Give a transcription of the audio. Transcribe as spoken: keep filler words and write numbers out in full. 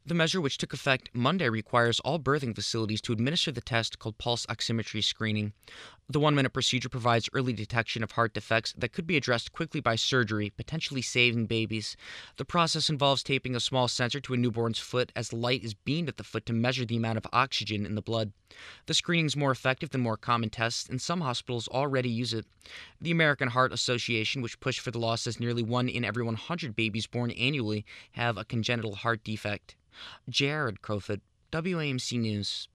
The measure, which took effect Monday, requires all birthing facilities to administer the test called pulse oximetry screening. The one minute procedure provides early detection of heart defects that could be addressed quickly by surgery, potentially saving babies. The process involves taping a small sensor to a newborn's foot as light is beamed at the foot to measure the amount of oxygen in the blood. The screening is more effective than more common tests, and some hospitals already use it. The American Heart Association, which pushed for the law, says nearly one in every one hundred babies born annually have a congenital heart defect. Jared Crowfoot, W A M C News.